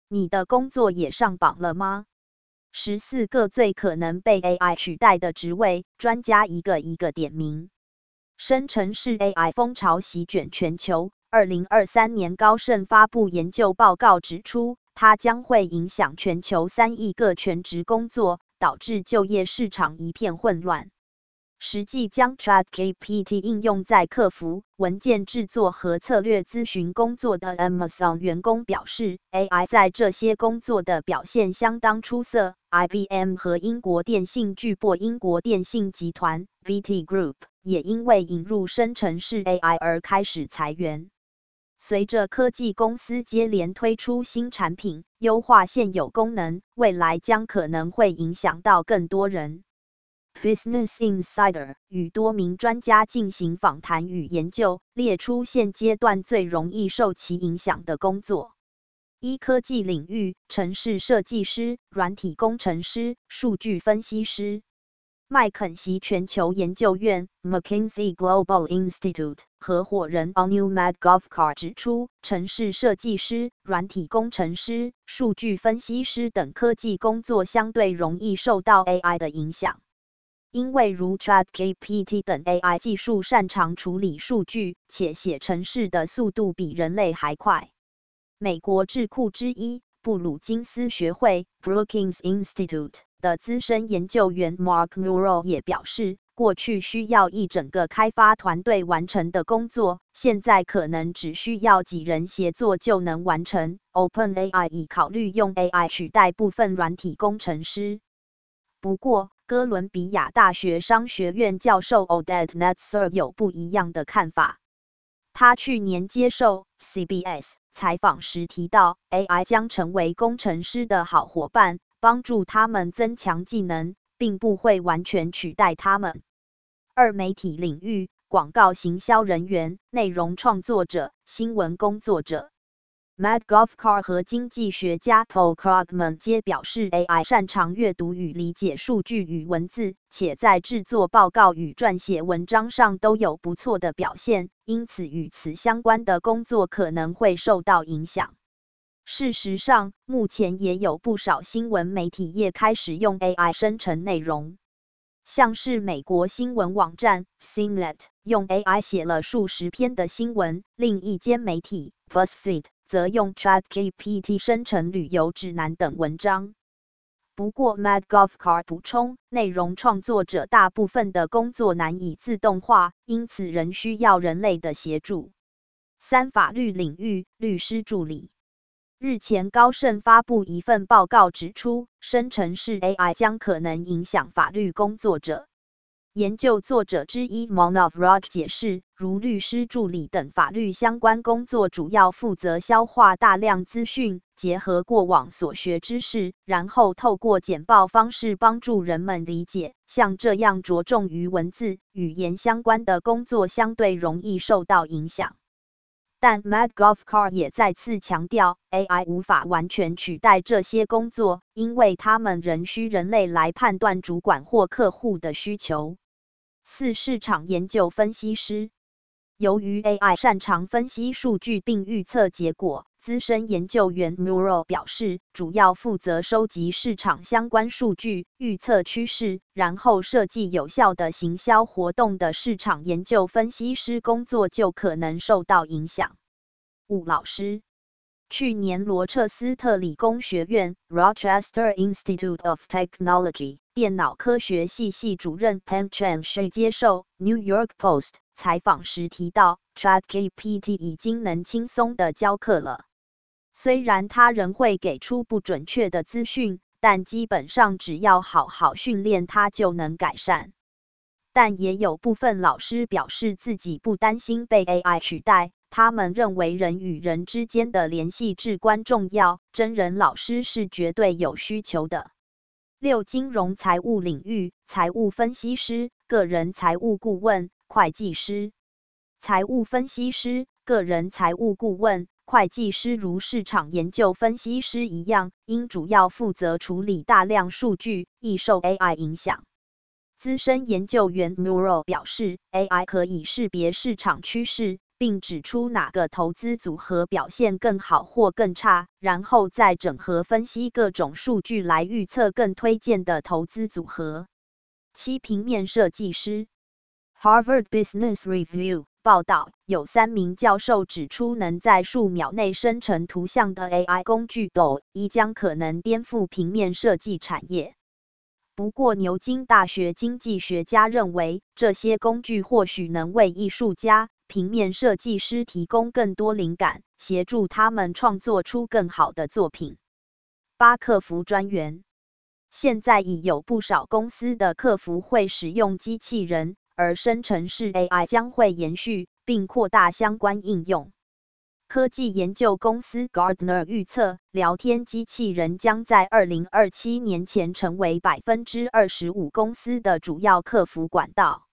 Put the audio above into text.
你的工作也上榜了吗？14个最可能被 AI 取代的职位，专家一个一个点名。生成式 AI 风潮席卷全球。2023年高盛发布研究报告指出，它将会影响全球3亿个全职工作，导致就业市场一片混乱。实际将 ChatGPT 应用在客服、文件制作和策略咨询工作的 Amazon 员工表示 ，AI 在这些工作的表现相当出色。IBM 和英国电信巨擘英国电信集团 BT Group 也因为引入生成式 AI 而开始裁员。随着科技公司接连推出新产品，优化现有功能，未来将可能会影响到更多人。Business Insider 与多名专家进行访谈与研究，列出现阶段最容易受其影响的工作。科技领域，程式设计师、软体工程师、数据分析师。麦肯锡全球研究院 McKinsey Global Institute 合伙人 Anu Madgovkar 指出，程式设计师、软体工程师、数据分析师等科技工作相对容易受到 AI 的影响。因为如 ChatGPT 等 AI 技术擅长处理数据，且写程式的速度比人类还快。美国智库之一布鲁金斯学会 Brookings Institute 的资深研究员 Mark Newell 也表示，过去需要一整个开发团队完成的工作，现在可能只需要几人协作就能完成。OpenAI 已考虑用 AI 取代部分软体工程师。不过，哥伦比亚大学商学院教授 Oded Netzer 有不一样的看法。他去年接受 CBS 采访时提到 ，AI 将成为工程师的好伙伴，帮助他们增强技能，并不会完全取代他们。媒体领域，广告行销人员、内容创作者、新闻工作者。Madgovkar 和经济学家 Paul Krugman 皆表示 ，AI 擅长阅读与理解数据与文字，且在制作报告与撰写文章上都有不错的表现，因此与此相关的工作可能会受到影响。事实上，目前也有不少新闻媒体业开始用 AI 生成内容。像是美国新闻网站 CNET 用 AI 写了数十篇的新闻，另一间媒体 BuzzFeed 则用 ChatGPT 生成旅游指南等文章。不过 Madgovkar 补充，内容创作者大部分的工作难以自动化，因此仍需要人类的协助。法律领域，律师助理。日前高盛发布一份报告指出，生成式 AI 将可能影响法律工作者。研究作者之一 Manav Raj 解释，如律师助理等法律相关工作主要负责消化大量资讯，结合过往所学知识，然后透过简报方式帮助人们理解。像这样着重于文字、语言相关的工作相对容易受到影响。但 Madgovkar 也再次强调 ，AI 无法完全取代这些工作，因为他们仍需人类来判断主管或客户的需求。市场研究分析师。由于 AI 擅长分析数据并预测结果，资深研究员 Newell 表示，主要负责收集市场相关数据，预测趋势，然后设计有效的行销活动的市场研究分析师工作就可能受到影响。老师。去年罗彻斯特理工学院 Rochester Institute of Technology 电脑科学系系主任 Peng Chen 接受 New York Post 采访时提到 ，ChatGPT 已经能轻松地教课了。虽然它仍会给出不准确的资讯，但基本上只要好好训练它就能改善。但也有部分老师表示自己不担心被 AI 取代。他们认为人与人之间的联系至关重要，真人老师是绝对有需求的。金融财务领域，财务分析师、个人财务顾问、会计师。财务分析师、个人财务顾问、会计师如市场研究分析师一样，因主要负责处理大量数据，易受 AI 影响。资深研究员 Newell 表示 ，AI 可以识别市场趋势， 并指出哪个投资组合表现更好或更差，然后再整合分析各种数据来预测更推荐的投资组合。7. 平面设计师 Harvard Business Review 报道，有3名教授指出，能在数秒内生成图像的 AI 工具 DALL-E 将可能颠覆平面设计产业。不过，牛津大学经济学家认为，这些工具或许能为艺术家、平面设计师提供更多灵感，协助他们创作出更好的作品。8. 客服专员现在已有不少公司的客服会使用机器人，而生成式 AI 将会延续并扩大相关应用。科技研究公司 Gartner 预测，聊天机器人将在2027年前成为25%公司的主要客服管道。